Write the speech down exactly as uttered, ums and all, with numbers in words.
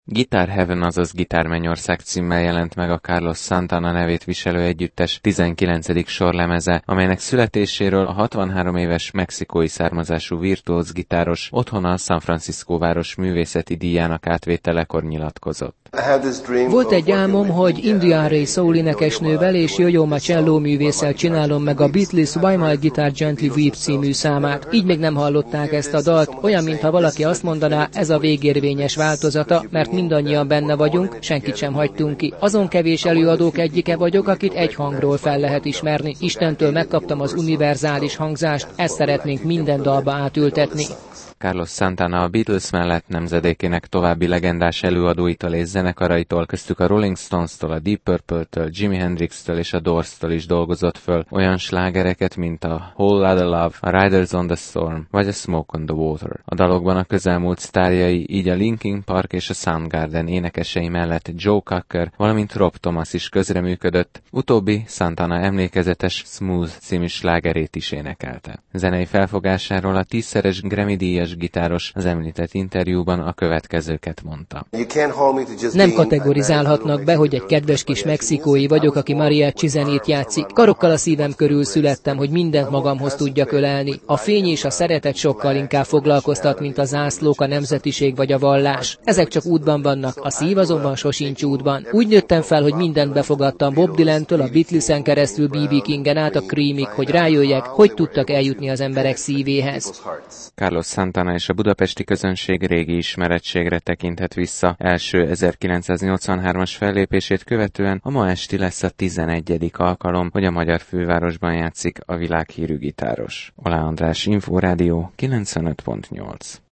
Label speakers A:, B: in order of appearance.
A: Guitar Heaven, azaz Gitármennyország címmel jelent meg a Carlos Santana nevét viselő együttes tizenkilencedik sorlemeze, amelynek születéséről a hatvanhárom éves mexikói származású virtuóz gitáros otthona a San Francisco város művészeti díjának átvételekor nyilatkozott.
B: Volt egy álmom, hogy India Ray soul énekesnővel és Jojo Machello művésszel csinálom meg a Beatles Why My Guitar Gently Weep című számát. Így még nem hallották ezt a dalt, olyan, mintha valaki azt mondaná, ez a végérvényes változata, mert mindannyian benne vagyunk, senkit sem hagytunk ki. Azon kevés előadók egyike vagyok, akit egy hangról fel lehet ismerni. Istentől megkaptam az univerzális hangzást, ezt szeretnénk minden dalba átültetni.
A: Carlos Santana a Beatles mellett nemzedékének további legendás előadóitól és zenekaraitól, köztük a Rolling Stones-tól, a Deep Purple-től, Jimi Hendrix-től és a Doors-tól is dolgozott föl olyan slágereket, mint a Whole Lotta Love, a Riders on the Storm vagy a Smoke on the Water. A dalokban a közelmúlt sztárjai, így a Linkin Park és a Soundgarden énekesei mellett Joe Cocker, valamint Rob Thomas is közreműködött, utóbbi Santana emlékezetes Smooth című slágerét is énekelte. Zenei felfogásáról a tízszeres Grammy-díjas gitáros az említett interjúban a következőket mondta.
B: Nem kategorizálhatnak be, hogy egy kedves kis mexikói vagyok, aki mariachi zenét játszik. Karokkal a szívem körül születtem, hogy mindent magamhoz tudjak ölelni. A fény és a szeretet sokkal inkább foglalkoztat, mint a zászlók, a nemzetiség vagy a vallás. Ezek csak útban vannak, a szív azonban sosincs útban. Úgy nőttem fel, hogy mindent befogadtam Bob Dylan-től a Beatlesen keresztül bé bé Kingen át a Creamig, hogy rájöjjek, hogy tudtak eljutni az emberek szívéhez.
A: Carlos Santana és a budapesti közönség régi ismerettségre tekinthet vissza. Első ezerkilencszáznyolcvanhármas fellépését követően a ma esti lesz a tizenegyedik alkalom, hogy a magyar fővárosban játszik a világhírű gitáros. Olá András, Inforádió kilencvenöt pont nyolc.